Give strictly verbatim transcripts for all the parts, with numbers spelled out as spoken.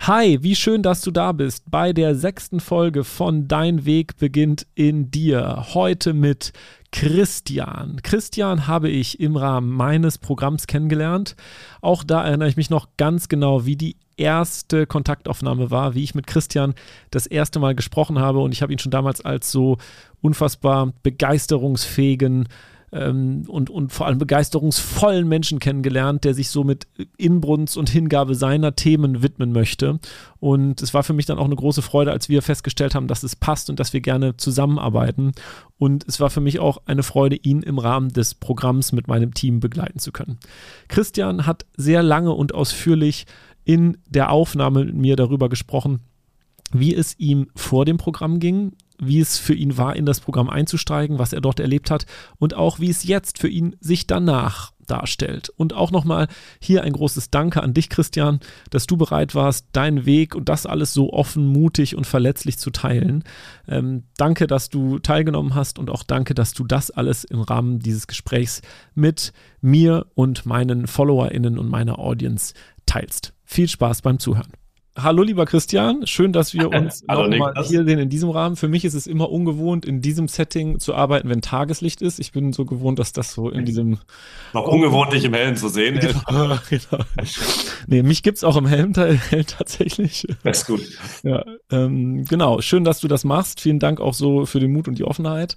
Hi, wie schön, dass du da bist bei der sechsten Folge von Dein Weg beginnt in dir. Heute mit Christian. Christian habe ich im Rahmen meines Programms kennengelernt. Auch da erinnere ich mich noch ganz genau, wie die erste Kontaktaufnahme war, wie ich mit Christian das erste Mal gesprochen habe. Und ich habe ihn schon damals als so unfassbar begeisterungsfähigen ähm, und, und vor allem begeisterungsvollen Menschen kennengelernt, der sich so mit Inbrunst und Hingabe seiner Themen widmen möchte. Und es war für mich dann auch eine große Freude, als wir festgestellt haben, dass es passt und dass wir gerne zusammenarbeiten. Und es war für mich auch eine Freude, ihn im Rahmen des Programms mit meinem Team begleiten zu können. Christian hat sehr lange und ausführlich in der Aufnahme mit mir darüber gesprochen, wie es ihm vor dem Programm ging, wie es für ihn war, in das Programm einzusteigen, was er dort erlebt hat und auch wie es jetzt für ihn sich danach darstellt. Und auch nochmal hier ein großes Danke an dich, Christian, dass du bereit warst, deinen Weg und das alles so offen, mutig und verletzlich zu teilen. Ähm, danke, dass du teilgenommen hast und auch danke, dass du das alles im Rahmen dieses Gesprächs mit mir und meinen FollowerInnen und meiner Audience teilst. Viel Spaß beim Zuhören. Hallo lieber Christian, schön, dass wir uns Hallo nochmal Niklas. hier sehen in diesem Rahmen. Für mich ist es immer ungewohnt, in diesem Setting zu arbeiten, wenn Tageslicht ist. Ich bin so gewohnt, dass das so in diesem... Noch ungewohnt, dich im Hellen zu sehen. Genau, genau. Nee, mich gibt's auch im Helm, Helm tatsächlich. Das ist gut. Ja, ähm, genau, schön, dass du das machst. Vielen Dank auch so für den Mut und die Offenheit.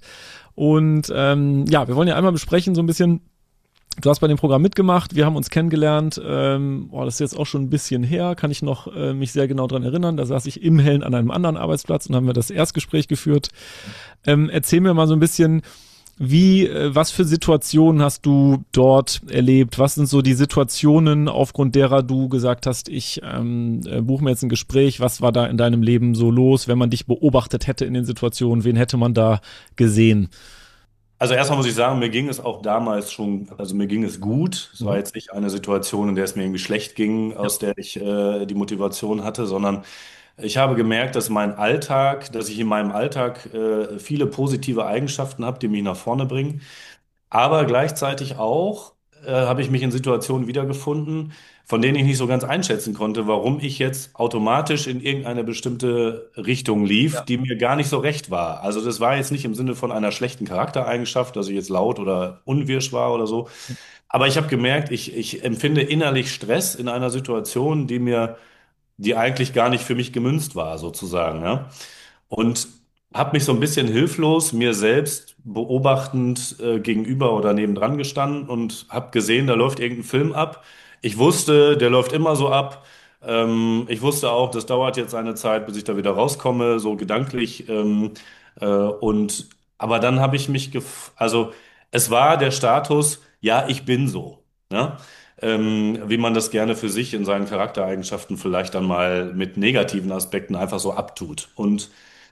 Und ähm, ja, wir wollen ja einmal besprechen so ein bisschen. Du hast bei dem Programm mitgemacht, wir haben uns kennengelernt, ähm, boah, das ist jetzt auch schon ein bisschen her, kann ich noch äh, mich sehr genau dran erinnern, da saß ich im Hellen an einem anderen Arbeitsplatz und haben wir das Erstgespräch geführt. Ähm, erzähl mir mal so ein bisschen, wie, äh, was für Situationen hast du dort erlebt? Was sind so die Situationen, aufgrund derer du gesagt hast, ich ähm, äh, buche mir jetzt ein Gespräch, was war da in deinem Leben so los, wenn man dich beobachtet hätte in den Situationen, wen hätte man da gesehen? Also erstmal muss ich sagen, mir ging es auch damals schon, also mir ging es gut. Es war Mhm. jetzt nicht eine Situation, in der es mir irgendwie schlecht ging, Ja. aus der ich äh, die Motivation hatte, sondern ich habe gemerkt, dass mein Alltag, dass ich in meinem Alltag äh, viele positive Eigenschaften habe, die mich nach vorne bringen. Aber gleichzeitig auch äh, habe ich mich in Situationen wiedergefunden, von denen ich nicht so ganz einschätzen konnte, warum ich jetzt automatisch in irgendeine bestimmte Richtung lief, Ja. die mir gar nicht so recht war. Also das war jetzt nicht im Sinne von einer schlechten Charaktereigenschaft, dass ich jetzt laut oder unwirsch war oder so. Aber ich habe gemerkt, ich, ich empfinde innerlich Stress in einer Situation, die mir, die eigentlich gar nicht für mich gemünzt war, sozusagen. Ja? Und habe mich so ein bisschen hilflos mir selbst beobachtend äh, gegenüber oder nebendran gestanden und habe gesehen, da läuft irgendein Film ab. Ich wusste, der läuft immer so ab. Ähm, ich wusste auch, das dauert jetzt eine Zeit, bis ich da wieder rauskomme, so gedanklich. Ähm, äh, und aber dann habe ich mich, gef also es war der Status, ja, ich bin so. Ne? Ähm, wie man das gerne für sich in seinen Charaktereigenschaften vielleicht dann mal mit negativen Aspekten einfach so abtut. Und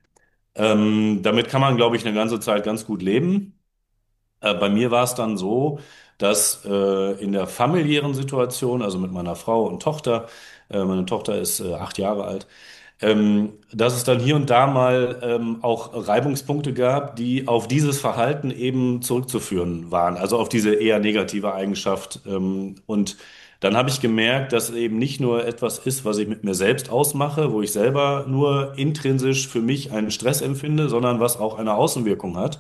ähm, damit kann man, glaube ich, eine ganze Zeit ganz gut leben. Äh, bei mir war es dann so, dass äh, in der familiären Situation, also mit meiner Frau und Tochter, äh, meine Tochter ist äh, acht Jahre alt, ähm, dass es dann hier und da mal ähm, auch Reibungspunkte gab, die auf dieses Verhalten eben zurückzuführen waren, also auf diese eher negative Eigenschaft. Ähm, und dann habe ich gemerkt, dass eben nicht nur etwas ist, was ich mit mir selbst ausmache, wo ich selber nur intrinsisch für mich einen Stress empfinde, sondern was auch eine Außenwirkung hat.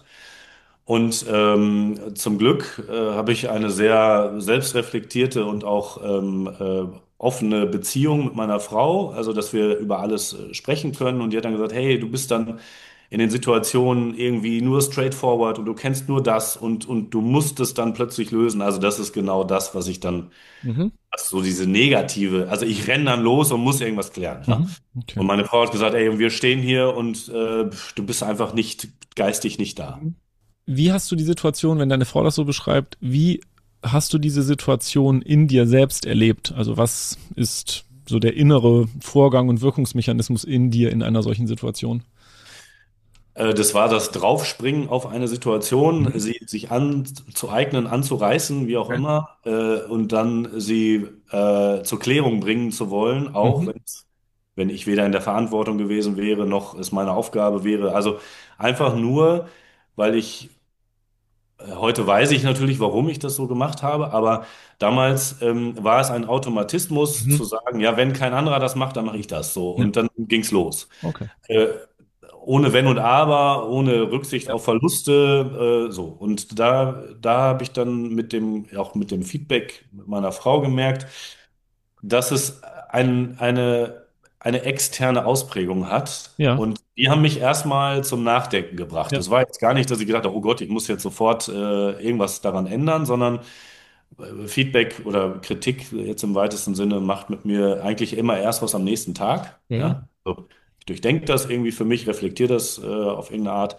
Und ähm, zum Glück äh, habe ich eine sehr selbstreflektierte und auch ähm, äh, offene Beziehung mit meiner Frau, also dass wir über alles äh, sprechen können. Und die hat dann gesagt, hey, du bist dann in den Situationen irgendwie nur straightforward und du kennst nur das und, und du musst es dann plötzlich lösen. Also das ist genau das, was ich dann, Mhm. also so diese negative, also ich renne dann los und muss irgendwas klären. Ja? Mhm. Okay. Und meine Frau hat gesagt, ey, wir stehen hier und äh, du bist einfach nicht geistig nicht da. Mhm. Wie hast du die Situation, wenn deine Frau das so beschreibt, wie hast du diese Situation in dir selbst erlebt? Also was ist so der innere Vorgang und Wirkungsmechanismus in dir in einer solchen Situation? Äh, Das war das Draufspringen auf eine Situation, Mhm. sie sich anzueignen, anzureißen, wie auch Okay. immer, äh, und dann sie äh, zur Klärung bringen zu wollen, auch Mhm. wenn's, wenn ich weder in der Verantwortung gewesen wäre, noch es meine Aufgabe wäre. Also einfach nur, weil ich Heute weiß ich natürlich, warum ich das so gemacht habe, aber damals ähm, war es ein Automatismus Mhm. zu sagen, ja, wenn kein anderer das macht, dann mache ich das so. Ja, Und dann ging's los. okay. Äh, Ohne Wenn und Aber, ohne Rücksicht Ja, auf Verluste, äh, so. Und da, da habe ich dann mit dem, auch mit dem Feedback meiner Frau gemerkt, dass es ein, eine, eine externe Ausprägung hat. ja, Und die haben mich erstmal zum Nachdenken gebracht. ja. Es war jetzt gar nicht, dass ich gedacht habe, oh Gott, ich muss jetzt sofort äh, irgendwas daran ändern, sondern äh, Feedback oder Kritik jetzt im weitesten Sinne macht mit mir eigentlich immer erst was am nächsten Tag. Mhm. Ja? So, ich durchdenke das irgendwie für mich, reflektiere das äh, auf irgendeine Art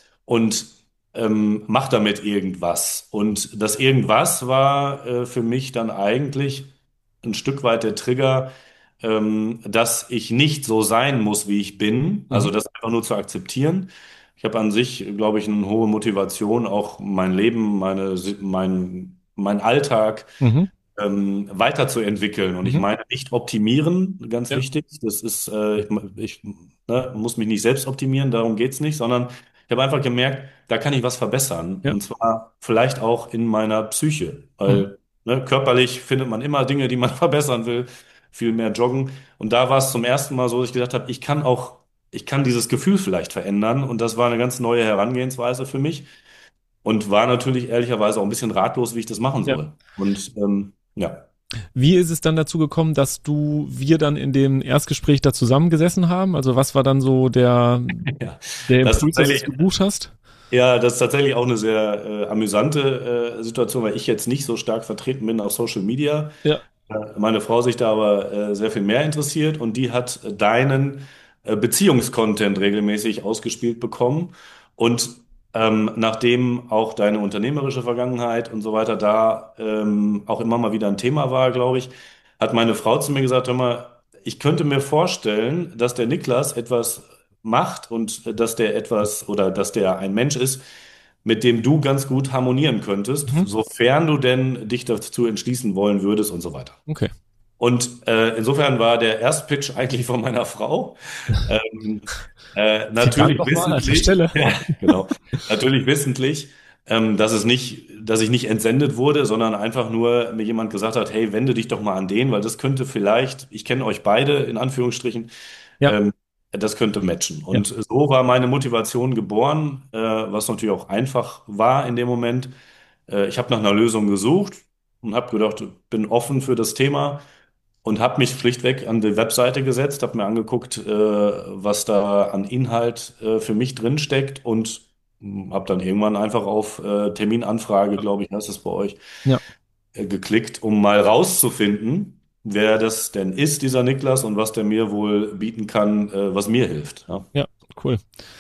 und ähm, mache damit irgendwas. Und das irgendwas war äh, für mich dann eigentlich ein Stück weit der Trigger, ähm, dass ich nicht so sein muss, wie ich bin. Also Mhm. das einfach nur zu akzeptieren. Ich habe an sich, glaube ich, eine hohe Motivation, auch mein Leben, meine, mein, mein Alltag Mhm. ähm, weiterzuentwickeln. Und ich Mhm. meine nicht optimieren, ganz Ja, wichtig. Das ist, äh, ich, ich ne, muss mich nicht selbst optimieren, darum geht's nicht, sondern ich habe einfach gemerkt, da kann ich was verbessern. ja. Und zwar vielleicht auch in meiner Psyche. Mhm. Weil ne, körperlich findet man immer Dinge, die man verbessern will. Viel mehr joggen. Und da war es zum ersten Mal so, dass ich gedacht habe, ich kann auch, ich kann dieses Gefühl vielleicht verändern. Und das war eine ganz neue Herangehensweise für mich. Und war natürlich ehrlicherweise auch ein bisschen ratlos, wie ich das machen Ja. soll. Und ähm, ja. Wie ist es dann dazu gekommen, dass du, wir dann in dem Erstgespräch da zusammengesessen haben? Also was war dann so der, Ja, der das ist Impuls, dass du es tatsächlich, gebucht hast? ja, das ist tatsächlich auch eine sehr äh, amüsante äh, Situation, weil ich jetzt nicht so stark vertreten bin auf Social Media. Ja. Äh, Meine Frau sich da aber äh, sehr viel mehr interessiert und die hat deinen äh, Beziehungscontent regelmäßig ausgespielt bekommen. Und ähm, nachdem auch deine unternehmerische Vergangenheit und so weiter da ähm, auch immer mal wieder ein Thema war, glaube ich, hat meine Frau zu mir gesagt, hör mal, ich könnte mir vorstellen, dass der Niklas etwas macht und äh, dass der etwas oder dass der ein Mensch ist, mit dem du ganz gut harmonieren könntest, Mhm. sofern du denn dich dazu entschließen wollen würdest und so weiter. Okay. Und äh, insofern war der Erstpitch eigentlich von meiner Frau. Ähm, äh, Vielen Dank natürlich nochmal an der wissentlich, Stelle. ja, genau, natürlich wissentlich, ähm, dass es nicht, dass ich nicht entsendet wurde, sondern einfach nur mir jemand gesagt hat, hey, wende dich doch mal an den, weil das könnte vielleicht, ich kenne euch beide in Anführungsstrichen, Ja, ähm, das könnte matchen. ja, Und so war meine Motivation geboren, äh, was natürlich auch einfach war in dem Moment. Äh, ich habe nach einer Lösung gesucht und habe gedacht, bin offen für das Thema und habe mich schlichtweg an die Webseite gesetzt, habe mir angeguckt, äh, was da an Inhalt äh, für mich drin steckt und habe dann irgendwann einfach auf äh, Terminanfrage, glaube ich, heißt es bei euch, ja, äh, geklickt, um mal rauszufinden, wer das denn ist, dieser Niklas, und was der mir wohl bieten kann, äh, was mir hilft. Ja. ja, cool.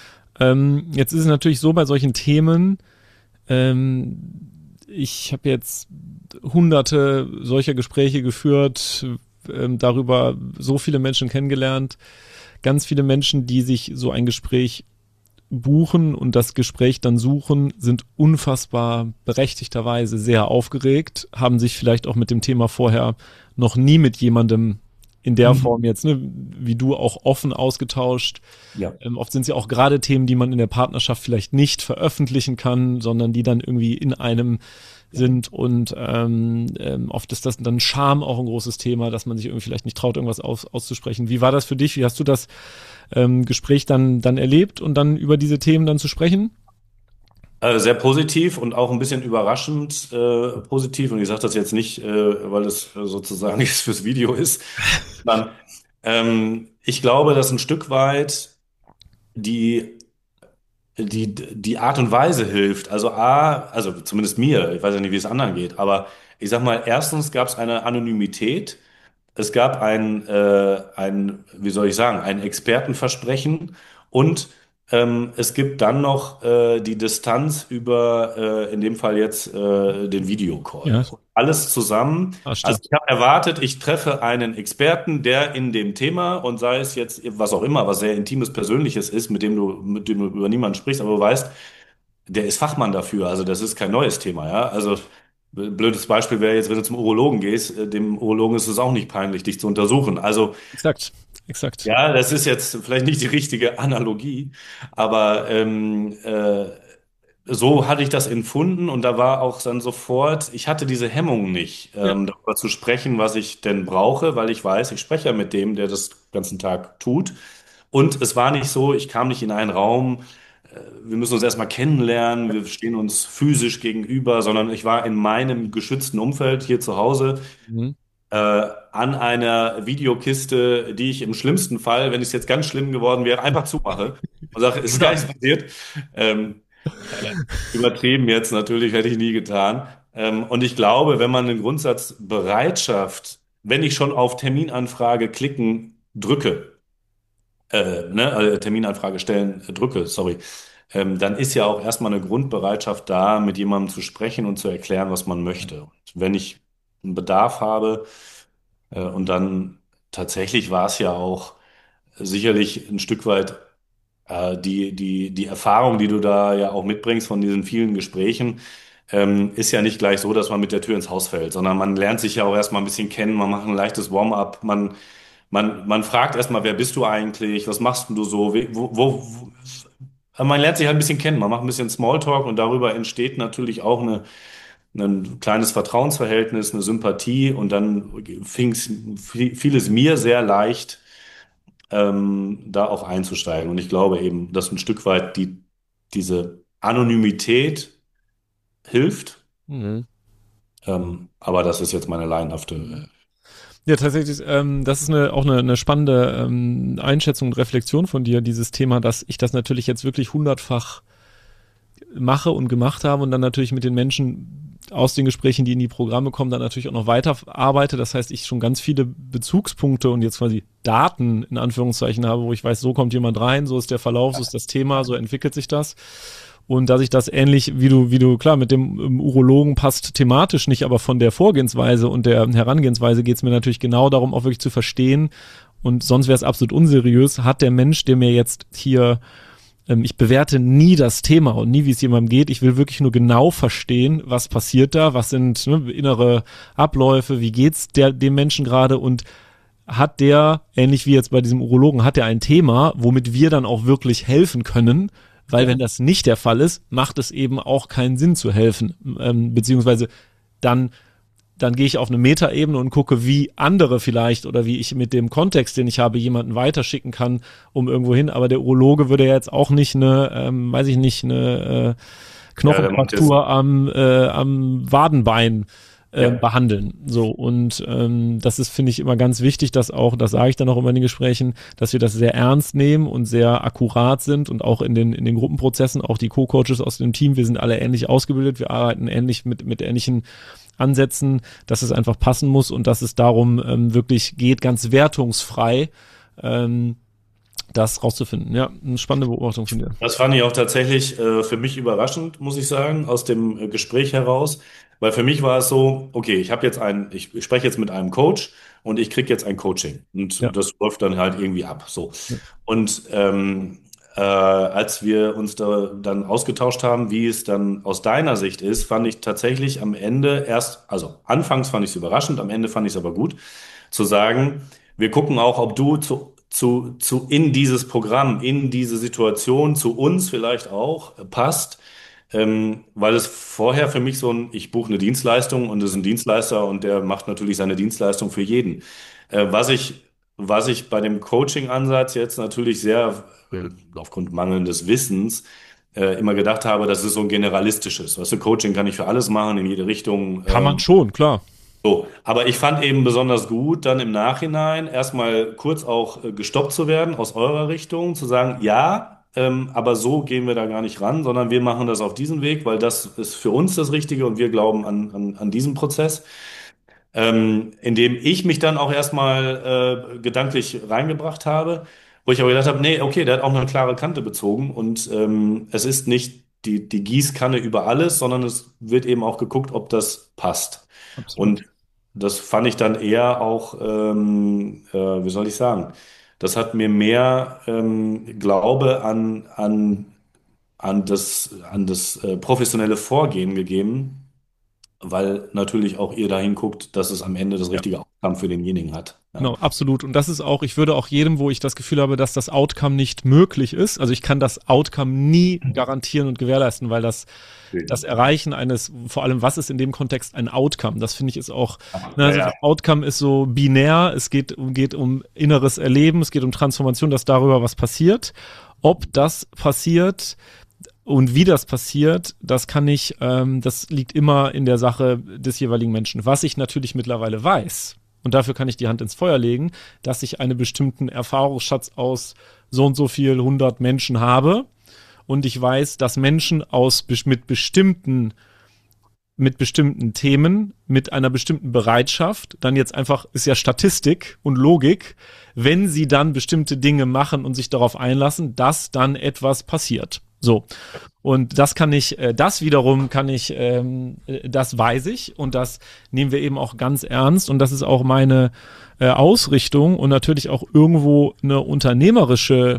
Ähm, jetzt ist es natürlich so bei solchen Themen, ähm, ich habe jetzt hunderte solcher Gespräche geführt, ähm, darüber so viele Menschen kennengelernt, ganz viele Menschen, die sich so ein Gespräch buchen und das Gespräch dann suchen, sind unfassbar berechtigterweise sehr aufgeregt, haben sich vielleicht auch mit dem Thema vorher noch nie mit jemandem in der Mhm. Form jetzt, ne, wie du, auch offen ausgetauscht. Ja. Ähm, oft sind es ja auch gerade Themen, die man in der Partnerschaft vielleicht nicht veröffentlichen kann, sondern die dann irgendwie in einem Ja. sind und ähm, ähm, oft ist das dann Scham auch ein großes Thema, dass man sich irgendwie vielleicht nicht traut, irgendwas aus, auszusprechen. Wie war das für dich? Wie hast du das ähm, Gespräch dann, dann erlebt und dann über diese Themen dann zu sprechen? Äh, sehr positiv und auch ein bisschen überraschend äh, positiv. Und ich sage das jetzt nicht, äh, weil es äh, sozusagen jetzt fürs Video ist, sondern ähm, ich glaube, dass ein Stück weit die, die, die Art und Weise hilft. Also A, also zumindest mir, ich weiß ja nicht, wie es anderen geht, aber ich sag mal, erstens gab es eine Anonymität. Es gab ein, äh, ein, wie soll ich sagen, ein Expertenversprechen und ähm, es gibt dann noch äh, die Distanz über, äh, in dem Fall jetzt, äh, den Videocall. Ja, Alles zusammen. ah, Also stimmt. ich habe erwartet, ich treffe einen Experten, der in dem Thema und sei es jetzt was auch immer, was sehr Intimes, Persönliches ist, mit dem du, mit dem du über niemanden sprichst, aber du weißt, der ist Fachmann dafür. Also das ist kein neues Thema, ja. Also b- blödes Beispiel wäre jetzt, wenn du zum Urologen gehst, äh, dem Urologen ist es auch nicht peinlich, dich zu untersuchen. Also Exakt, exakt. ja, das ist jetzt vielleicht nicht die richtige Analogie, aber ähm, äh, so hatte ich das empfunden und da war auch dann sofort, ich hatte diese Hemmung nicht, Ja. ähm, darüber zu sprechen, was ich denn brauche, weil ich weiß, ich spreche ja mit dem, der das ganzen Tag tut. Und es war nicht so, ich kam nicht in einen Raum, äh, wir müssen uns erstmal kennenlernen, wir stehen uns physisch gegenüber, sondern ich war in meinem geschützten Umfeld hier zu Hause Mhm. äh, an einer Videokiste, die ich im schlimmsten Fall, wenn es jetzt ganz schlimm geworden wäre, einfach zumache und sage, es ist gar nichts passiert. Ähm, äh, Übertrieben jetzt natürlich, hätte ich nie getan. Ähm, und ich glaube, wenn man einen Grundsatz Bereitschaft, wenn ich schon auf Terminanfrage klicken drücke, äh, ne, äh, Terminanfrage stellen äh, drücke, sorry, ähm, dann ist ja auch erstmal eine Grundbereitschaft da, mit jemandem zu sprechen und zu erklären, was man möchte. Und wenn ich einen Bedarf habe, äh, und dann tatsächlich war es ja auch sicherlich ein Stück weit äh, die, die, die Erfahrung, die du da ja auch mitbringst von diesen vielen Gesprächen, ähm, ist ja nicht gleich so, dass man mit der Tür ins Haus fällt, sondern man lernt sich ja auch erstmal ein bisschen kennen, man macht ein leichtes Warm-up, man, man, man fragt erstmal, wer bist du eigentlich, was machst denn du so, Wie- wo, wo, wo, man lernt sich halt ein bisschen kennen, man macht ein bisschen Smalltalk und darüber entsteht natürlich auch eine, ein kleines Vertrauensverhältnis, eine Sympathie und dann fing es, fiel es mir sehr leicht, ähm, da auch einzusteigen. Und ich glaube eben, dass ein Stück weit die, diese Anonymität hilft. Mhm. Ähm, aber das ist jetzt meine laienhafte. Äh, Ja, tatsächlich, ähm, das ist eine, auch eine, eine spannende ähm, Einschätzung und Reflexion von dir, dieses Thema, dass ich das natürlich jetzt wirklich hundertfach mache und gemacht habe und dann natürlich mit den Menschen aus den Gesprächen, die in die Programme kommen, dann natürlich auch noch weiter arbeite. Das heißt, ich schon ganz viele Bezugspunkte und jetzt quasi Daten in Anführungszeichen habe, wo ich weiß, so kommt jemand rein, so ist der Verlauf, so ist das Thema, so entwickelt sich das. Und dass ich das ähnlich, wie du, wie du, klar, mit dem ähm, Urologen passt thematisch nicht, aber von der Vorgehensweise und der Herangehensweise geht es mir natürlich genau darum, auch wirklich zu verstehen. Und sonst wäre es absolut unseriös. Hat der Mensch, der mir jetzt hier, ähm, ich bewerte nie das Thema und nie, wie es jemandem geht. Ich will wirklich nur genau verstehen, was passiert da, was sind ne, innere Abläufe, wie geht's der, dem Menschen gerade und hat der, ähnlich wie jetzt bei diesem Urologen, hat er ein Thema, womit wir dann auch wirklich helfen können, weil ja. wenn das nicht der Fall ist, macht es eben auch keinen Sinn zu helfen, ähm, beziehungsweise dann dann gehe ich auf eine Metaebene und gucke, wie andere vielleicht oder wie ich mit dem Kontext, den ich habe, jemanden weiterschicken kann, um irgendwo hin. Aber der Urologe würde ja jetzt auch nicht eine, ähm, weiß ich nicht, eine äh, Ja, der macht jetzt. Knochenfraktur am, äh, am Wadenbein äh, Ja, behandeln. So, und ähm, das ist, finde ich, immer ganz wichtig, dass auch, das sage ich dann auch immer in den Gesprächen, dass wir das sehr ernst nehmen und sehr akkurat sind und auch in den, in den Gruppenprozessen, auch die Co-Coaches aus dem Team, wir sind alle ähnlich ausgebildet, wir arbeiten ähnlich mit, mit ähnlichen Ansätzen, dass es einfach passen muss und dass es darum ähm, wirklich geht, ganz wertungsfrei ähm, das rauszufinden. Ja, eine spannende Beobachtung von dir. das fand ich auch tatsächlich äh, für mich überraschend, muss ich sagen, aus dem äh, Gespräch heraus. Weil für mich war es so, okay, ich habe jetzt ein, ich, ich spreche jetzt mit einem Coach und ich kriege jetzt ein Coaching. Ja. Und das läuft dann halt irgendwie ab. So. Ja. Und ähm, äh, als wir uns da dann ausgetauscht haben, wie es dann aus deiner Sicht ist, fand ich tatsächlich am Ende erst, also anfangs fand ich es überraschend, am Ende fand ich es aber gut, zu sagen, wir gucken auch, ob du zu, zu, zu in dieses Programm, in diese Situation, zu uns vielleicht auch äh, passt. Ähm, weil es vorher für mich so ein, ich buche eine Dienstleistung und es ist ein Dienstleister und der macht natürlich seine Dienstleistung für jeden. Äh, was ich, was ich bei dem Coaching-Ansatz jetzt natürlich sehr, äh, aufgrund mangelndes Wissens, äh, immer gedacht habe, das ist so ein generalistisches. Weißt du, Coaching kann ich für alles machen, in jede Richtung. Kann man Ähm, schon, klar. so, aber ich fand eben besonders gut, dann im Nachhinein erstmal kurz auch äh, gestoppt zu werden aus eurer Richtung, zu sagen, ja, ähm, aber so gehen wir da gar nicht ran, sondern wir machen das auf diesen Weg, weil das ist für uns das Richtige und wir glauben an, an, an diesen Prozess, ähm, in dem ich mich dann auch erstmal äh, gedanklich reingebracht habe, wo ich aber gedacht habe, nee, okay, der hat auch eine klare Kante bezogen und ähm, es ist nicht die, die Gießkanne über alles, sondern es wird eben auch geguckt, ob das passt. Absolut. Und das fand ich dann eher auch, ähm, äh, wie soll ich sagen, das hat mir mehr ähm, Glaube an, an, an das, an das äh, professionelle Vorgehen gegeben, weil natürlich auch ihr dahin guckt, dass es am Ende das Ja. richtige Outcome für denjenigen hat. Ja. Genau, absolut. Und das ist auch, ich würde auch jedem, wo ich das Gefühl habe, dass das Outcome nicht möglich ist, also ich kann das Outcome nie garantieren und gewährleisten, weil das, das Erreichen eines, vor allem, was ist in dem Kontext ein Outcome? Das finde ich ist auch, ne, also Ja, ja. Outcome ist so binär, es geht, geht um inneres Erleben, es geht um Transformation, dass darüber was passiert. Ob das passiert und wie das passiert, das kann ich, ähm, das liegt immer in der Sache des jeweiligen Menschen. Was ich natürlich mittlerweile weiß, und dafür kann ich die Hand ins Feuer legen, dass ich einen bestimmten Erfahrungsschatz aus so und so viel hundert Menschen habe. Und ich weiß, dass Menschen aus mit bestimmten mit bestimmten Themen, mit einer bestimmten Bereitschaft, dann jetzt einfach, ist ja Statistik und Logik, wenn sie dann bestimmte Dinge machen und sich darauf einlassen, dass dann etwas passiert. So. Und das kann ich, äh, das wiederum kann ich, ähm, das weiß ich und das nehmen wir eben auch ganz ernst und das ist auch meine äh, Ausrichtung und natürlich auch irgendwo eine unternehmerische,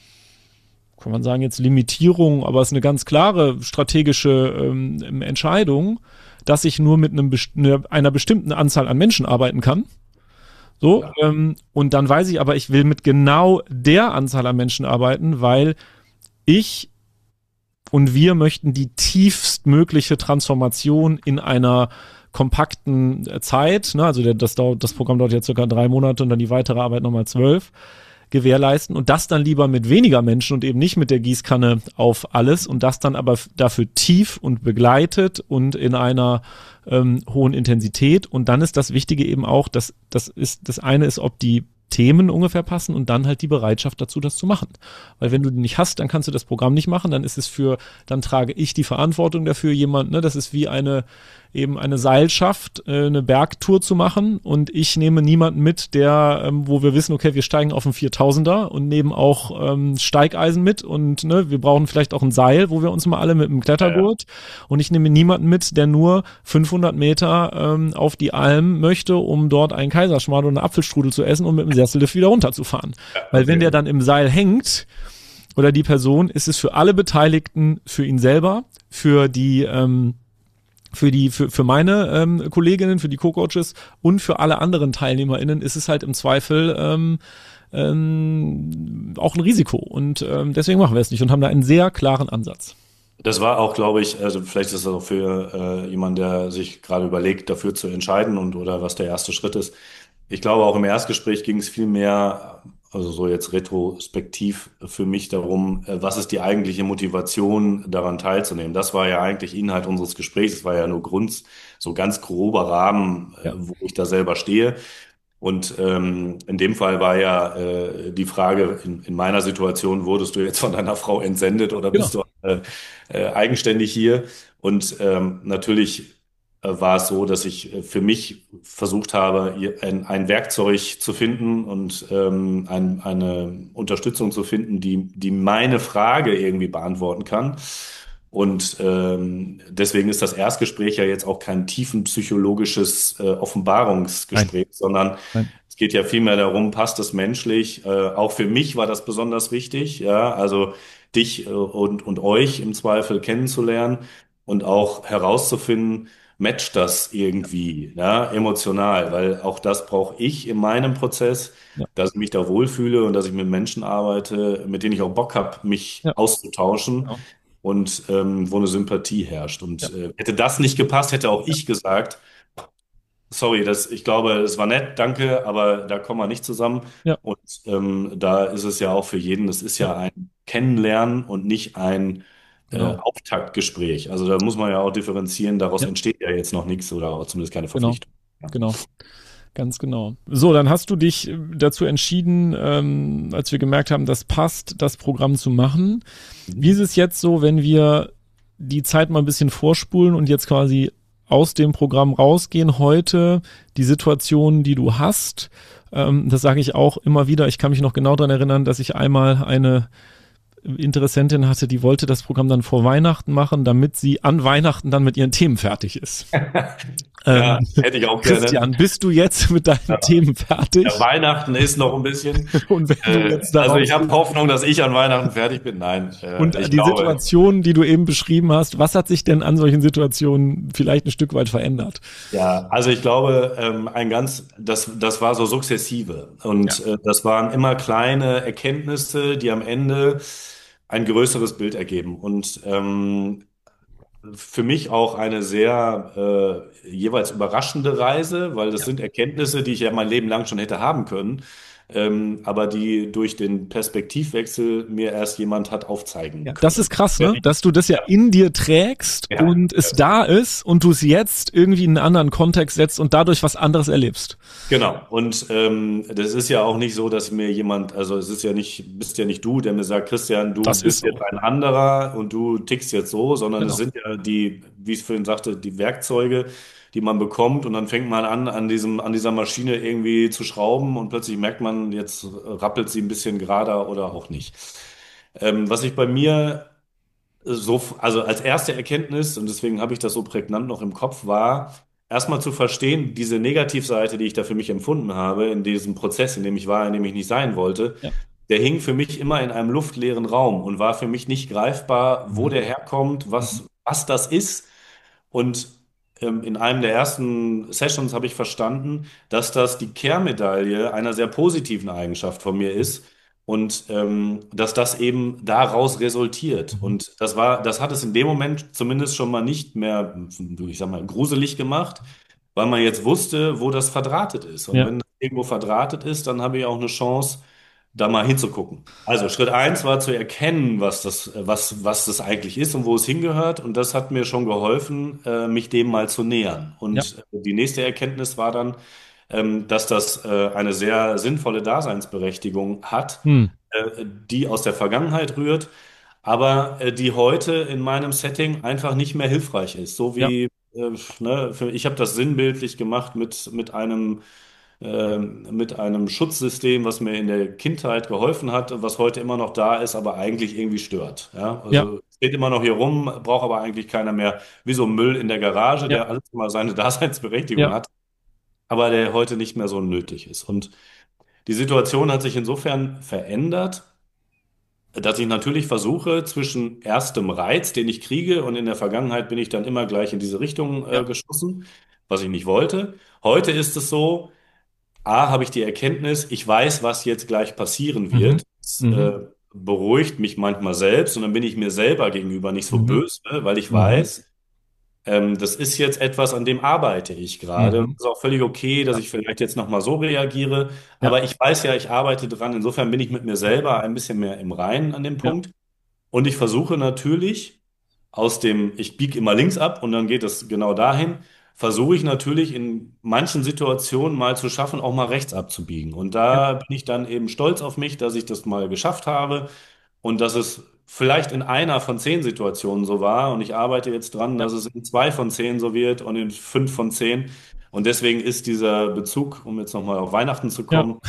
kann man sagen jetzt Limitierung, aber es ist eine ganz klare strategische ähm, Entscheidung, dass ich nur mit einem, einer bestimmten Anzahl an Menschen arbeiten kann. So, ja. ähm, und dann weiß ich aber, ich will mit genau der Anzahl an Menschen arbeiten, weil ich und wir möchten die tiefstmögliche Transformation in einer kompakten Zeit, ne, also der, das, dauert, das Programm dauert jetzt circa drei Monate und dann die weitere Arbeit nochmal zwölf, gewährleisten und das dann lieber mit weniger Menschen und eben nicht mit der Gießkanne auf alles und das dann aber dafür tief und begleitet und in einer ähm, hohen Intensität und dann ist das Wichtige eben auch, dass das ist, das eine ist, ob die Themen ungefähr passen und dann halt die Bereitschaft dazu, das zu machen. Weil wenn du die nicht hast, dann kannst du das Programm nicht machen, dann ist es für, dann trage ich die Verantwortung dafür, jemand, ne, das ist wie eine, eben eine Seilschaft, äh, eine Bergtour zu machen und ich nehme niemanden mit, der, ähm, wo wir wissen, okay, wir steigen auf einen viertausender und nehmen auch ähm, Steigeisen mit und ne, wir brauchen vielleicht auch ein Seil, wo wir uns mal alle mit einem Klettergurt ja, ja. und ich nehme niemanden mit, der nur fünfhundert Meter ähm, auf die Alm möchte, um dort einen Kaiserschmarrn oder einen Apfelstrudel zu essen und mit dem Sessellift wieder runterzufahren. Ja, okay. Weil wenn der dann im Seil hängt oder die Person, ist es für alle Beteiligten, für ihn selber, für die ähm, für die, für, für meine ähm, Kolleginnen, für die Co-Coaches und für alle anderen TeilnehmerInnen ist es halt im Zweifel ähm, ähm, auch ein Risiko. Und ähm, deswegen machen wir es nicht und haben da einen sehr klaren Ansatz. Das war auch, glaube ich, also vielleicht ist das auch für äh, jemanden, der sich gerade überlegt, dafür zu entscheiden und oder was der erste Schritt ist. Ich glaube, auch im Erstgespräch ging es viel mehr, also so jetzt retrospektiv für mich darum, was ist die eigentliche Motivation, daran teilzunehmen. Das war ja eigentlich Inhalt unseres Gesprächs. Es war ja nur Grund, so ganz grober Rahmen, ja. wo ich da selber stehe. Und ähm, in dem Fall war ja äh, die Frage, in, in meiner Situation, wurdest du jetzt von deiner Frau entsendet oder Genau. bist du äh, äh, eigenständig hier? Und ähm, natürlich war es so, dass ich für mich versucht habe, ein, ein Werkzeug zu finden und ähm, ein, eine Unterstützung zu finden, die, die meine Frage irgendwie beantworten kann. Und ähm, deswegen ist das Erstgespräch ja jetzt auch kein tiefenpsychologisches äh, Offenbarungsgespräch, Nein. sondern Nein. es geht ja vielmehr darum, passt es menschlich? Äh, auch für mich war das besonders wichtig, ja, also dich äh, und, und euch im Zweifel kennenzulernen und auch herauszufinden, matcht das irgendwie, ja, emotional, weil auch das brauche ich in meinem Prozess, ja. dass ich mich da wohlfühle und dass ich mit Menschen arbeite, mit denen ich auch Bock habe, mich ja. auszutauschen ja. und ähm, wo eine Sympathie herrscht. Und ja. äh, hätte das nicht gepasst, hätte auch ja. ich gesagt, sorry, das, ich glaube, es war nett, danke, aber da kommen wir nicht zusammen. Ja. Und ähm, da ist es ja auch für jeden, das ist ja, ja ein Kennenlernen und nicht ein Genau. Äh, Auftaktgespräch. Also da muss man ja auch differenzieren, daraus ja. entsteht ja jetzt noch nichts oder auch zumindest keine Verpflichtung. Genau. Ja. genau, ganz genau. So, dann hast du dich dazu entschieden, ähm, als wir gemerkt haben, das passt, das Programm zu machen. Mhm. Wie ist es jetzt so, wenn wir die Zeit mal ein bisschen vorspulen und jetzt quasi aus dem Programm rausgehen, heute die Situation, die du hast, ähm, das sage ich auch immer wieder, ich kann mich noch genau daran erinnern, dass ich einmal eine Interessentin hatte, die wollte das Programm dann vor Weihnachten machen, damit sie an Weihnachten dann mit ihren Themen fertig ist. Ja, Ähm, hätte ich auch gerne. Christian, bist du jetzt mit deinen Ja. Themen fertig? Ja, Weihnachten ist noch ein bisschen. Und wenn du Äh, jetzt darauf also ich habe Hoffnung, dass ich an Weihnachten fertig bin. Nein, äh, und ich die glaube, Situation, die du eben beschrieben hast, was hat sich denn an solchen Situationen vielleicht ein Stück weit verändert? ja, also ich glaube, ähm, ein ganz, das, das war so sukzessive Ja, und äh, das waren immer kleine Erkenntnisse, die am Ende ein größeres Bild ergeben und ähm, für mich auch eine sehr äh, jeweils überraschende Reise, weil das ja. sind Erkenntnisse, die ich ja mein Leben lang schon hätte haben können, ähm, aber die durch den Perspektivwechsel mir erst jemand hat aufzeigen Ja, das ist können. krass, Ja, ne? Dass du das ja in dir trägst ja, und es ja. da ist und du es jetzt irgendwie in einen anderen Kontext setzt und dadurch was anderes erlebst. Genau. Und ähm, das ist ja auch nicht so, dass mir jemand, also es ist ja nicht, bist ja nicht du, der mir sagt, Christian, du Das ist bist jetzt so. ein anderer und du tickst jetzt so, sondern es Genau. sind ja die, wie ich vorhin sagte, die Werkzeuge, die man bekommt und dann fängt man an, an diesem, an dieser Maschine irgendwie zu schrauben und plötzlich merkt man, jetzt rappelt sie ein bisschen gerader oder auch nicht. Ähm, was ich bei mir so, also als erste Erkenntnis, und deswegen habe ich das so prägnant noch im Kopf, war, erstmal zu verstehen, diese Negativseite, die ich da für mich empfunden habe, in diesem Prozess, in dem ich war, in dem ich nicht sein wollte, Ja. der hing für mich immer in einem luftleeren Raum und war für mich nicht greifbar, wo Mhm. der herkommt, Mhm. was, was das ist. Und ähm, in einem der ersten Sessions habe ich verstanden, dass das die Kehrmedaille einer sehr positiven Eigenschaft von mir ist und ähm, dass das eben daraus resultiert. Mhm. Und das war, das hat es in dem Moment zumindest schon mal nicht mehr, ich sag mal, gruselig gemacht, weil man jetzt wusste, wo das verdrahtet ist. Und Ja, wenn das irgendwo verdrahtet ist, dann habe ich auch eine Chance, da mal hinzugucken. Also Schritt eins war zu erkennen, was das, was, was das eigentlich ist und wo es hingehört. Und das hat mir schon geholfen, äh, mich dem mal zu nähern. ja. Und die nächste Erkenntnis war dann, ähm, dass das äh, eine sehr sinnvolle Daseinsberechtigung hat, Hm. äh, die aus der Vergangenheit rührt, aber äh, die heute in meinem Setting einfach nicht mehr hilfreich ist. So Ja, wie, äh, ne, für, ich habe das sinnbildlich gemacht mit, mit einem ähm, mit einem Schutzsystem, was mir in der Kindheit geholfen hat, was heute immer noch da ist, aber eigentlich irgendwie stört. Ja? ja, Also steht immer noch hier rum, braucht aber eigentlich keiner mehr, wie so Müll in der Garage, ja, der alles mal seine Daseinsberechtigung ja, hat, aber der heute nicht mehr so nötig ist. Und die Situation hat sich insofern verändert, dass ich natürlich versuche, zwischen erstem Reiz, den ich kriege, und in der Vergangenheit bin ich dann immer gleich in diese Richtung ja. äh, geschossen, was ich nicht wollte. Heute ist es so, A, habe ich die Erkenntnis, ich weiß, was jetzt gleich passieren Mhm. wird. Das Mhm. äh, beruhigt mich manchmal selbst und dann bin ich mir selber gegenüber nicht so Mhm. böse, weil ich Mhm. weiß, ähm, das ist jetzt etwas, an dem arbeite ich gerade. Und Mhm. es ist auch völlig okay, dass Ja, ich vielleicht jetzt nochmal so reagiere, ja, aber ich weiß ja, ich arbeite dran. Insofern bin ich mit mir selber ein bisschen mehr im Reinen an dem ja, Punkt. Und ich versuche natürlich aus dem, ich biege immer links ab und dann geht es genau dahin, versuche ich natürlich in manchen Situationen mal zu schaffen, auch mal rechts abzubiegen. Und ja, da bin ich dann eben stolz auf mich, dass ich das mal geschafft habe und dass es vielleicht in einer von zehn Situationen so war. Und ich arbeite jetzt dran, ja, dass es in zwei von zehn so wird und in fünf von zehn. Und deswegen ist dieser Bezug, um jetzt nochmal auf Weihnachten zu ja, kommen,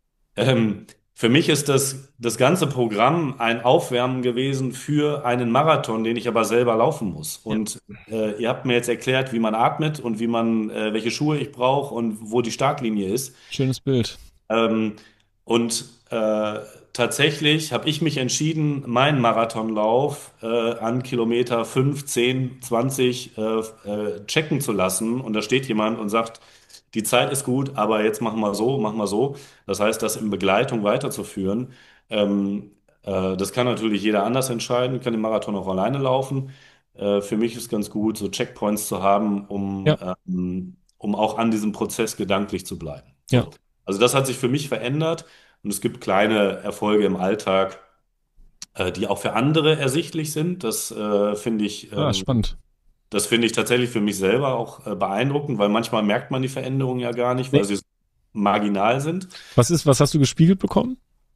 ähm, für mich ist das, das ganze Programm ein Aufwärmen gewesen für einen Marathon, den ich aber selber laufen muss. ja. Und äh, ihr habt mir jetzt erklärt, wie man atmet und wie man, äh, welche Schuhe ich brauche und wo die Startlinie ist. Schönes Bild. Ähm, und äh, tatsächlich habe ich mich entschieden, meinen Marathonlauf äh, an Kilometer fünf, zehn, zwanzig äh, äh, checken zu lassen. Und da steht jemand und sagt, die Zeit ist gut, aber jetzt machen wir so, machen wir so. Das heißt, das in Begleitung weiterzuführen. Ähm, äh, das kann natürlich jeder anders entscheiden. Ich kann den Marathon auch alleine laufen. Äh, für mich ist ganz gut, so Checkpoints zu haben, um, Ja, ähm, um auch an diesem Prozess gedanklich zu bleiben. ja. So. Also das hat sich für mich verändert und es gibt kleine Erfolge im Alltag, äh, die auch für andere ersichtlich sind. Das äh, finde ich, Ah, ähm, spannend. das finde ich tatsächlich für mich selber auch äh, beeindruckend, weil manchmal merkt man die Veränderungen ja gar nicht, weil Nee. sie so marginal sind. Was ist, was hast du gespiegelt bekommen?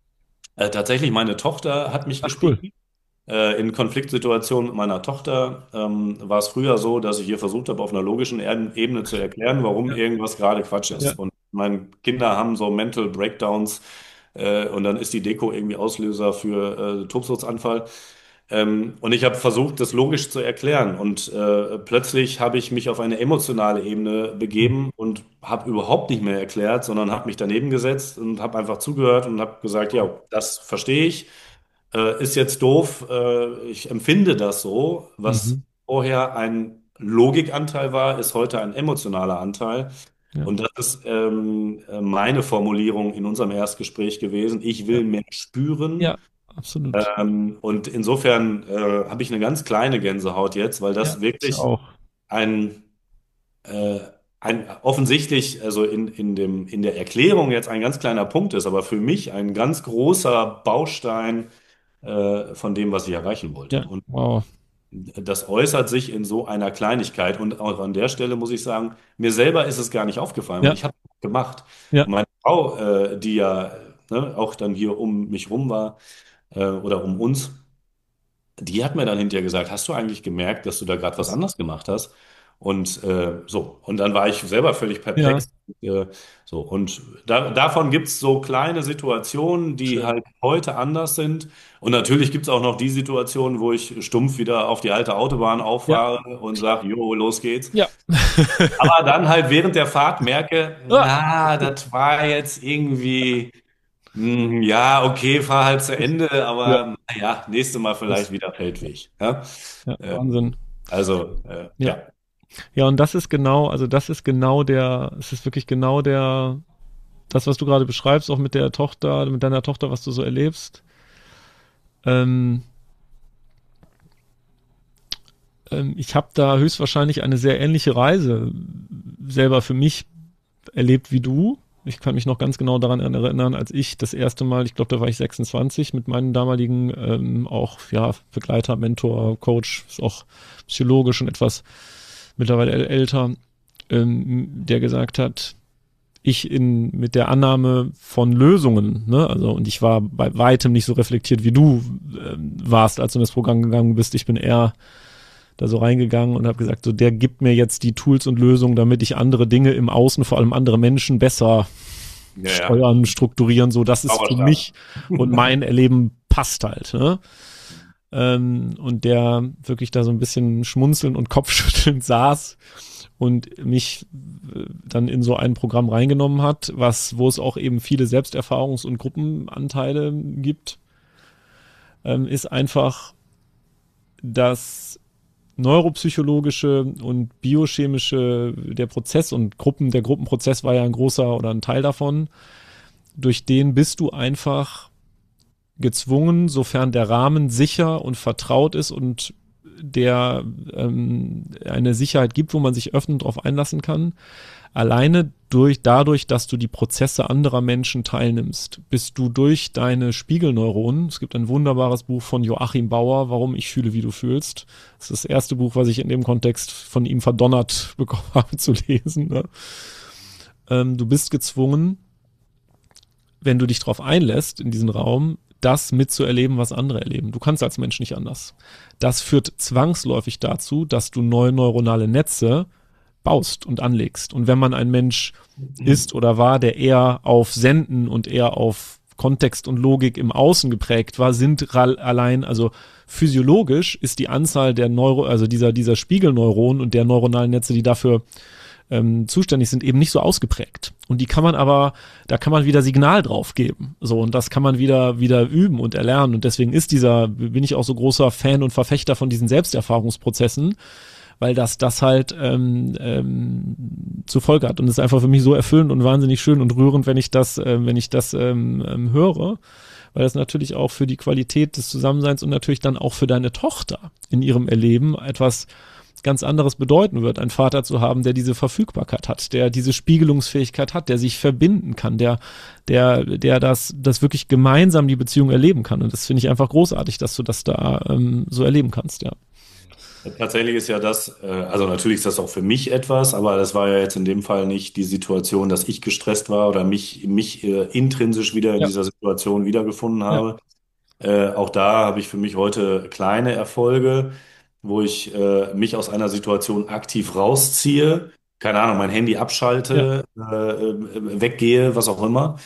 Äh, tatsächlich, meine Tochter hat mich Ach, cool. gespiegelt. Äh, in Konfliktsituationen mit meiner Tochter ähm, war es früher so, dass ich ihr versucht habe, auf einer logischen Er- Ebene zu erklären, warum Ja, irgendwas gerade Quatsch ist. ja, Und meine Kinder haben so Mental Breakdowns, äh, und dann ist die Deko irgendwie Auslöser für äh, Tobsuchtsanfall. Ähm, und ich habe versucht, das logisch zu erklären. Und äh, plötzlich habe ich mich auf eine emotionale Ebene begeben und habe überhaupt nicht mehr erklärt, sondern habe mich daneben gesetzt und habe einfach zugehört und habe gesagt, ja, das verstehe ich. Äh, ist jetzt doof. Äh, ich empfinde das so. Was Mhm. vorher ein Logikanteil war, ist heute ein emotionaler Anteil. Ja, Und das ist ähm, äh, meine Formulierung in unserem Erstgespräch gewesen. Ich ja, will mehr spüren. ja, absolut. Ähm, und insofern äh, habe ich eine ganz kleine Gänsehaut jetzt, weil Ja, das ich wirklich auch. ein, äh, ein offensichtlich, also in, in dem, in der Erklärung jetzt ein ganz kleiner Punkt ist, aber für mich ein ganz großer Baustein äh, von dem, was ich erreichen wollte. Ja, Und wow. das äußert sich in so einer Kleinigkeit. Und auch an der Stelle muss ich sagen, mir selber ist es gar nicht aufgefallen, weil Ja, ich habe es gemacht. ja, Und meine Frau, äh, die ja ne, auch dann hier um mich rum war äh, oder um uns, die hat mir dann hinterher gesagt, hast du eigentlich gemerkt, dass du da gerade was das, anders gemacht hast? Und äh, so, und dann war ich selber völlig ja, perplex. Äh, so, und da, davon gibt es so kleine Situationen, die schön. halt heute anders sind. Und natürlich gibt es auch noch die Situationen, wo ich stumpf wieder auf die alte Autobahn Ja, auffahre und sage, jo, los geht's. ja. Aber dann halt während der Fahrt merke, Ah, na, das war jetzt irgendwie. Hm, ja, okay, fahr halt zu Ende, ja, aber naja, nächstes Mal das, vielleicht wieder Feldweg. Ja? ja, Äh, Wahnsinn. also, äh, Ja. ja. Ja, und das ist genau, also das ist genau der, es ist wirklich genau der, das, was du gerade beschreibst, auch mit der Tochter, mit deiner Tochter, was du so erlebst. Ähm, ähm, ich habe da höchstwahrscheinlich eine sehr ähnliche Reise selber für mich erlebt wie du. Ich kann mich noch ganz genau daran erinnern, als ich das erste Mal, ich glaube, da war ich sechsundzwanzig, mit meinem damaligen ähm, auch ja Begleiter, Mentor, Coach, ist auch psychologisch und etwas mittlerweile äl- älter, ähm, der gesagt hat, ich in mit der Annahme von Lösungen, ne, also und ich war bei weitem nicht so reflektiert wie du ähm, warst, als du in das Programm gegangen bist. Ich bin eher da so reingegangen und habe gesagt, so der gibt mir jetzt die Tools und Lösungen, damit ich andere Dinge im Außen, vor allem andere Menschen, besser Ja, ja. steuern, strukturieren, so dass es für Zauberstab. mich und mein Erleben passt halt. Ne? Ähm, und der wirklich da so ein bisschen schmunzelnd und kopfschüttelnd saß und mich äh, dann in so ein Programm reingenommen hat, was, wo es auch eben viele Selbsterfahrungs- und Gruppenanteile gibt, ähm, ist einfach das neuropsychologische und biochemische, der Prozess und Gruppen, der Gruppenprozess war ja ein großer oder ein Teil davon, durch den bist du einfach gezwungen, sofern der Rahmen sicher und vertraut ist und der ähm, eine Sicherheit gibt, wo man sich öffnen darauf einlassen kann. Alleine durch dadurch, dass du die Prozesse anderer Menschen teilnimmst, bist du durch deine Spiegelneuronen. Es gibt ein wunderbares Buch von Joachim Bauer, Warum ich fühle, wie du fühlst. Das ist das erste Buch, was ich in dem Kontext von ihm verdonnert bekommen habe zu lesen. Ne? Ähm, du bist gezwungen, wenn du dich darauf einlässt in diesen Raum, das mitzuerleben, was andere erleben. Du kannst als Mensch nicht anders. Das führt zwangsläufig dazu, dass du neue neuronale Netze baust und anlegst. Und wenn man ein Mensch ist oder war, der eher auf Senden und eher auf Kontext und Logik im Außen geprägt war, sind allein, also physiologisch ist die Anzahl der Neuro, also dieser, dieser Spiegelneuronen und der neuronalen Netze, die dafür ähm, zuständig sind, eben nicht so ausgeprägt. Und die kann man aber, da kann man wieder Signal drauf geben. So, und das kann man wieder, wieder üben und erlernen. Und deswegen ist dieser, bin ich auch so großer Fan und Verfechter von diesen Selbsterfahrungsprozessen, weil das das halt ähm, ähm, zur Folge hat. Und es ist einfach für mich so erfüllend und wahnsinnig schön und rührend, wenn ich das, äh, wenn ich das ähm, ähm, höre, weil das natürlich auch für die Qualität des Zusammenseins und natürlich dann auch für deine Tochter in ihrem Erleben etwas ganz anderes bedeuten wird, einen Vater zu haben, der diese Verfügbarkeit hat, der diese Spiegelungsfähigkeit hat, der sich verbinden kann, der, der, der das, das wirklich gemeinsam die Beziehung erleben kann. Und das finde ich einfach großartig, dass du das da ähm, so erleben kannst, ja. Tatsächlich ist ja das, äh, also natürlich ist das auch für mich etwas, aber das war ja jetzt in dem Fall nicht die Situation, dass ich gestresst war oder mich, mich äh, intrinsisch wieder in Ja, dieser Situation wiedergefunden ja, habe. Äh, auch da habe ich für mich heute kleine Erfolge, wo ich äh, mich aus einer Situation aktiv rausziehe, keine Ahnung, mein Handy ja, abschalte, äh, äh, weggehe, was auch immer.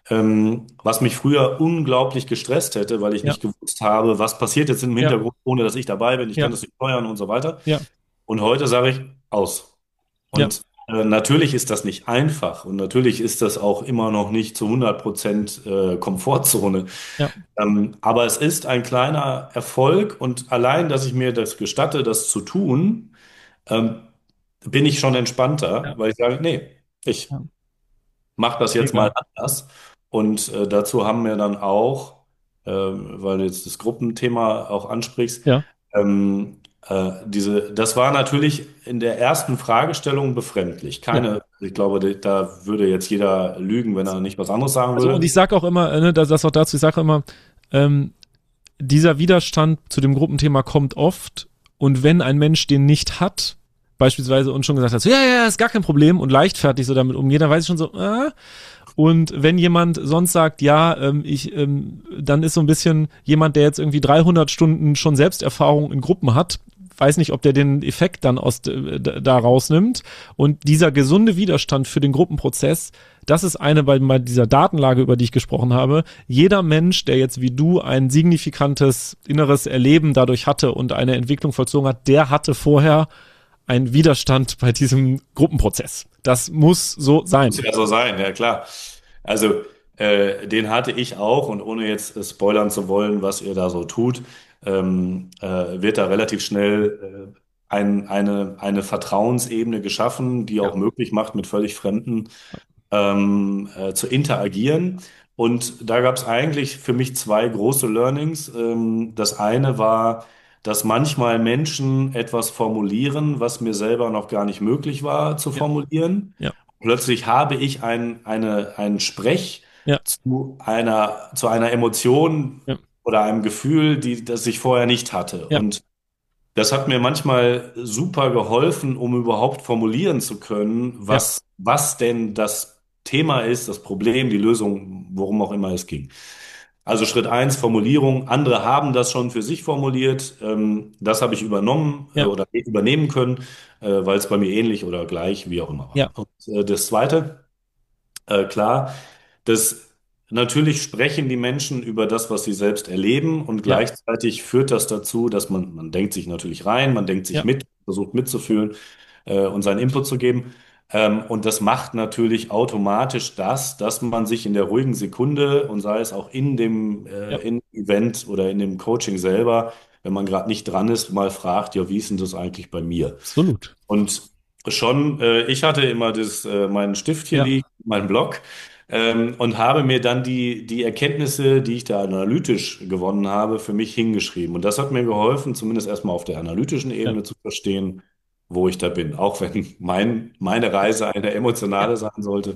ähm, was mich früher unglaublich gestresst hätte, weil ich Ja, nicht gewusst habe, was passiert jetzt im ja, Hintergrund, ohne dass ich dabei bin. Ich ja, kann das nicht steuern und so weiter. ja, Und heute sage ich aus. ja, Und äh, natürlich ist das nicht einfach und natürlich ist das auch immer noch nicht zu hundert Prozent äh, Komfortzone. ja, Ähm, aber es ist ein kleiner Erfolg und allein, dass ich mir das gestatte, das zu tun, ähm, bin ich schon entspannter, ja, weil ich sage, nee, ich ja. mache das jetzt Mega. mal anders. Und äh, dazu haben wir dann auch, äh, weil du jetzt das Gruppenthema auch ansprichst, Ja. ähm, äh, diese, das war natürlich in der ersten Fragestellung befremdlich. Ja. Keine, ich glaube, da würde jetzt jeder lügen, wenn er nicht was anderes sagen Also, und würde. ich sage auch immer, äh, ne, das, das auch dazu, ich sage immer, ähm, dieser Widerstand zu dem Gruppenthema kommt oft und wenn ein Mensch den nicht hat, beispielsweise und schon gesagt hat, so, ja, ja, ja, ist gar kein Problem und leichtfertig so damit umgeht, dann weiß ich schon so, ah. Und wenn jemand sonst sagt, ja, ähm, ich, ähm, dann ist so ein bisschen jemand, der jetzt irgendwie dreihundert Stunden schon Selbsterfahrung in Gruppen hat, weiß nicht, ob der den Effekt dann aus äh, da rausnimmt. Und dieser gesunde Widerstand für den Gruppenprozess, das ist eine bei, bei dieser Datenlage, über die ich gesprochen habe. Jeder Mensch, der jetzt wie du ein signifikantes inneres Erleben dadurch hatte und eine Entwicklung vollzogen hat, der hatte vorher einen Widerstand bei diesem Gruppenprozess. Das muss so sein. Muss ja so sein, ja klar. Also äh, den hatte ich auch und ohne jetzt äh, spoilern zu wollen, was ihr da so tut, ähm, äh, wird da relativ schnell äh, ein, eine, eine Vertrauensebene geschaffen, die Ja, auch möglich macht, mit völlig Fremden ähm, äh, zu interagieren. Und da gab es eigentlich für mich zwei große Learnings. Ähm, das eine war, dass manchmal Menschen etwas formulieren, was mir selber noch gar nicht möglich war zu ja, formulieren. ja, Plötzlich habe ich ein, eine, einen Sprech ja, zu einer, zu einer Emotion ja, oder einem Gefühl, die, das ich vorher nicht hatte. ja, Und das hat mir manchmal super geholfen, um überhaupt formulieren zu können, ja, was, was denn das Thema ist, das Problem, die Lösung, worum auch immer es ging. Also Schritt eins, Formulierung. Andere haben das schon für sich formuliert. Ähm, das habe ich übernommen äh, ja, oder übernehmen können, äh, weil es bei mir ähnlich oder gleich, wie auch immer war. ja, Und äh, das zweite, äh, klar, das natürlich sprechen die Menschen über das, was sie selbst erleben und ja, gleichzeitig führt das dazu, dass man, man denkt sich natürlich rein, man denkt sich ja, mit, versucht mitzufühlen äh, und seinen Input zu geben. Ähm, und das macht natürlich automatisch das, dass man sich in der ruhigen Sekunde und sei es auch in dem, äh, ja, in dem Event oder in dem Coaching selber, wenn man gerade nicht dran ist, mal fragt, ja, wie ist denn das eigentlich bei mir? absolut. Und schon, äh, ich hatte immer das, äh, meinen Stift hier Ja, liegen, meinen Block, ähm, und habe mir dann die, die Erkenntnisse, die ich da analytisch gewonnen habe, für mich hingeschrieben. Und das hat mir geholfen, zumindest erstmal auf der analytischen ja, Ebene zu verstehen, wo ich da bin. Auch wenn mein, meine Reise eine ja, emotionale sein sollte.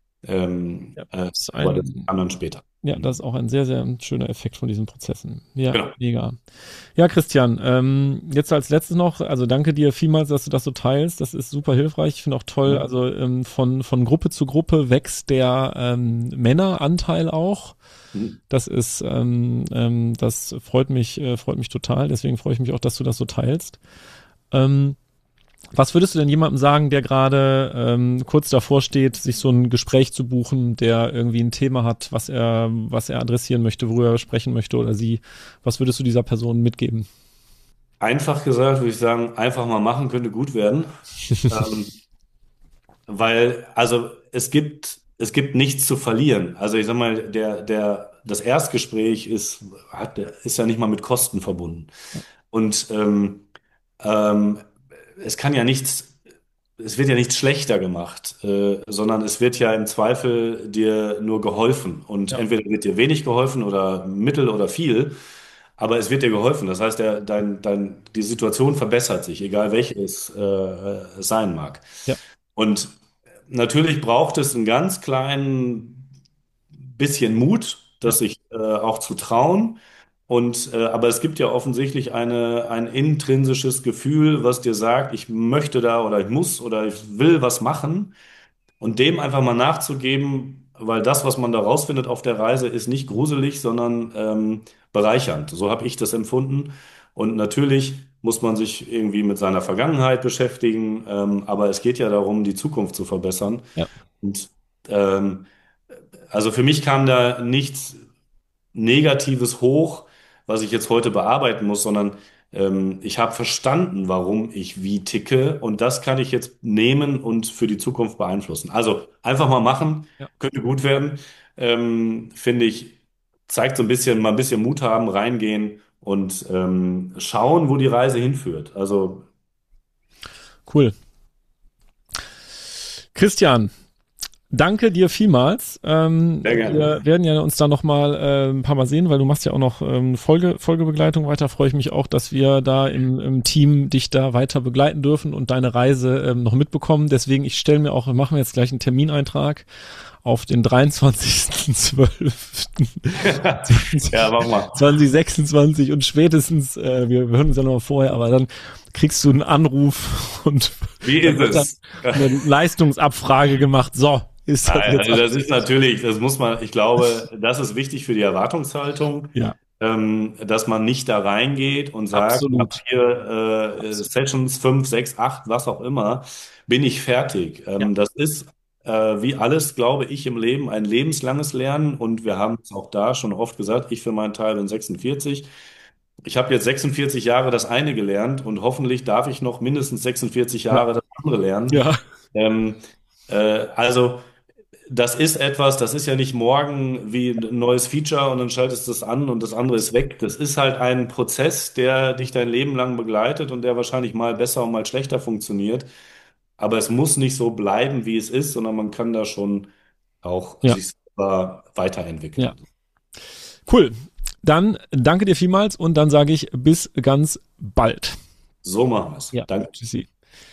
Ähm, ja. äh, Das ist aber das ein, kam dann später. ja, Mhm. das ist auch ein sehr, sehr schöner Effekt von diesen Prozessen. Ja, Genau. mega. Ja, Christian, ähm, jetzt als letztes noch, also danke dir vielmals, dass du das so teilst. Das ist super hilfreich. Ich finde auch toll, Mhm. also ähm, von, von Gruppe zu Gruppe wächst der ähm, Männeranteil auch. Mhm. Das ist, ähm, ähm, das freut mich, äh, freut mich total. Deswegen freue ich mich auch, dass du das so teilst. Ähm, Was würdest du denn jemandem sagen, der gerade ähm, kurz davor steht, sich so ein Gespräch zu buchen, der irgendwie ein Thema hat, was er, was er adressieren möchte, worüber er sprechen möchte oder sie? Was würdest du dieser Person mitgeben? Einfach gesagt, würde ich sagen, einfach mal machen könnte gut werden. Ähm, Weil, also es gibt, es gibt nichts zu verlieren. Also ich sag mal, der, der, das Erstgespräch ist, hat, ist ja nicht mal mit Kosten verbunden. Und ähm, ähm, es kann ja nichts, es wird ja nichts schlechter gemacht, äh, sondern es wird ja im Zweifel dir nur geholfen. Und Ja, entweder wird dir wenig geholfen oder mittel oder viel, aber es wird dir geholfen. Das heißt, der, dein, dein, die Situation verbessert sich, egal welche es äh, äh, sein mag. ja, Und natürlich braucht es einen ganz kleinen bisschen Mut, ja, das sich äh, auch zu trauen. Und, äh, aber es gibt ja offensichtlich eine, ein intrinsisches Gefühl, was dir sagt, ich möchte da oder ich muss oder ich will was machen. Und dem einfach mal nachzugeben, weil das, was man da rausfindet auf der Reise, ist nicht gruselig, sondern ähm, bereichernd. So habe ich das empfunden. Und natürlich muss man sich irgendwie mit seiner Vergangenheit beschäftigen, ähm, aber es geht ja darum, die Zukunft zu verbessern. ja, Und ähm, also für mich kam da nichts Negatives hoch, was ich jetzt heute bearbeiten muss, sondern ähm, ich habe verstanden, warum ich wie ticke und das kann ich jetzt nehmen und für die Zukunft beeinflussen. Also einfach mal machen, Ja. könnte gut werden, ähm, finde ich, zeigt so ein bisschen, mal ein bisschen Mut haben, reingehen und ähm, schauen, wo die Reise hinführt. Also Cool. Christian, danke dir vielmals. Ähm, sehr wir gerne. werden ja uns da noch mal äh, ein paar Mal sehen, weil du machst ja auch noch ähm, Folge, Folgebegleitung weiter. Freue ich mich auch, dass wir da im, im Team dich da weiter begleiten dürfen und deine Reise ähm, noch mitbekommen. Deswegen, ich stelle mir auch, wir machen jetzt gleich einen Termineintrag auf den dreiundzwanzigsten zwölften Ja, mach mal. zwanzig sechsundzwanzig und spätestens, äh, wir, wir hören uns ja noch mal vorher, aber dann kriegst du einen Anruf und Wie dann ist wird dann es? eine Leistungsabfrage gemacht. So, ist das jetzt Also das ist abgeschlossen? natürlich, das muss man, ich glaube, das ist wichtig für die Erwartungshaltung, Ja, ähm, dass man nicht da reingeht und sagt, ab absolut. hier äh, Absolut. Sessions fünf, sechs, acht, was auch immer, bin ich fertig. Ja, Ähm, das ist äh, wie alles, glaube ich, im Leben ein lebenslanges Lernen und wir haben es auch da schon oft gesagt, ich für meinen Teil bin sechsundvierzig. Ich habe jetzt sechsundvierzig Jahre das eine gelernt und hoffentlich darf ich noch mindestens sechsundvierzig ja, Jahre das andere lernen. ja, Ähm, äh, also das ist etwas, das ist ja nicht morgen wie ein neues Feature und dann schaltest du es an und das andere ist weg. Das ist halt ein Prozess, der dich dein Leben lang begleitet und der wahrscheinlich mal besser und mal schlechter funktioniert. Aber es muss nicht so bleiben, wie es ist, sondern man kann da schon auch ja, sich selber ja. weiterentwickeln. Cool. Dann danke dir vielmals und dann sage ich bis ganz bald. So machen wir es. Ja, Danke. tschüssi.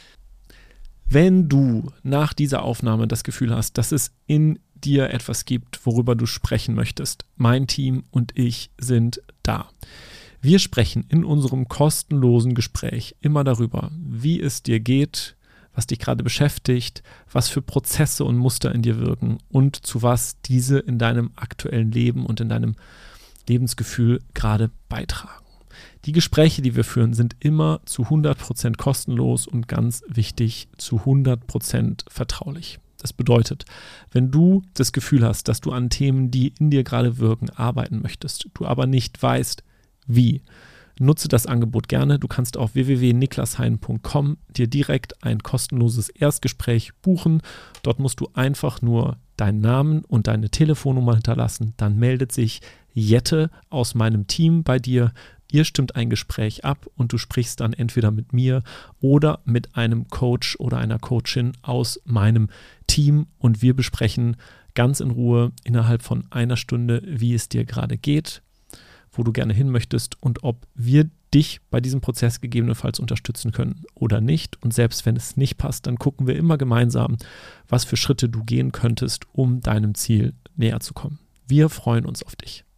Wenn du nach dieser Aufnahme das Gefühl hast, dass es in dir etwas gibt, worüber du sprechen möchtest, mein Team und ich sind da. Wir sprechen in unserem kostenlosen Gespräch immer darüber, wie es dir geht, was dich gerade beschäftigt, was für Prozesse und Muster in dir wirken und zu was diese in deinem aktuellen Leben und in deinem Lebensgefühl gerade beitragen. Die Gespräche, die wir führen, sind immer zu hundert Prozent kostenlos und ganz wichtig, zu hundert Prozent vertraulich. Das bedeutet, wenn du das Gefühl hast, dass du an Themen, die in dir gerade wirken, arbeiten möchtest, du aber nicht weißt, wie, nutze das Angebot gerne. Du kannst auf w w w punkt niklas hein punkt com dir direkt ein kostenloses Erstgespräch buchen. Dort musst du einfach nur deinen Namen und deine Telefonnummer hinterlassen. Dann meldet sich Jette aus meinem Team bei dir. Ihr stimmt ein Gespräch ab und du sprichst dann entweder mit mir oder mit einem Coach oder einer Coachin aus meinem Team und wir besprechen ganz in Ruhe innerhalb von einer Stunde, wie es dir gerade geht, wo du gerne hin möchtest und ob wir dich bei diesem Prozess gegebenenfalls unterstützen können oder nicht. Und selbst wenn es nicht passt, dann gucken wir immer gemeinsam, was für Schritte du gehen könntest, um deinem Ziel näher zu kommen. Wir freuen uns auf dich.